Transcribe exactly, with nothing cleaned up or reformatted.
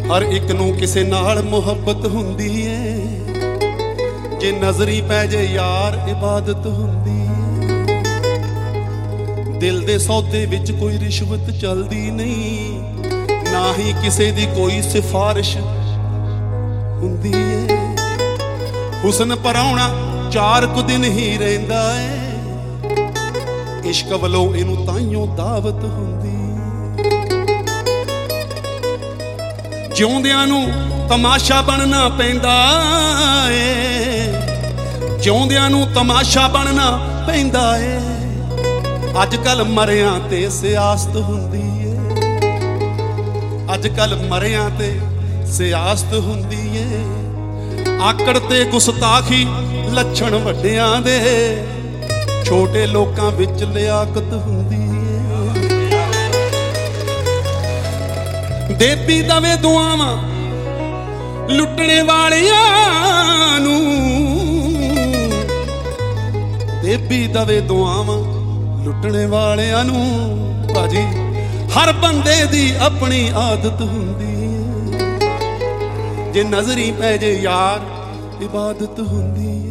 हर एक नू किसे नाल मुहब्बत हुंदी है, जे नजरी पै जे यार इबादत हुंदी है। दिल दे सौदे विच कोई रिश्वत चलदी नहीं, ना ही किसे दी कोई सिफारिश हुंदी है। हुसन पराउणा चार कु दिन ही रहिंदा है, इश्क वलों इनू ताइयों दावत हुंदी। जिउंदियां नू तमाशा बनना पैंदा है, जिउंदियां नू तमाशा बनना पैंदा है। अजकल मरियां ते सियासत हुंदी है, अजकल मरियां ते सियासत हुंदी है। आकड़ ते गुस्ताखी लक्षण वड्डियां दे, छोटे लोकां विच लियाकत हुंदी है। देवी दवे दुआवां लुटने वालियां नू, देवी दवे दुआवां लुटने वालियां नू। भाजी हर बंदे दी अपनी आदत हुंदी है, जे नजरी पै जे यार इबादत हुंदी।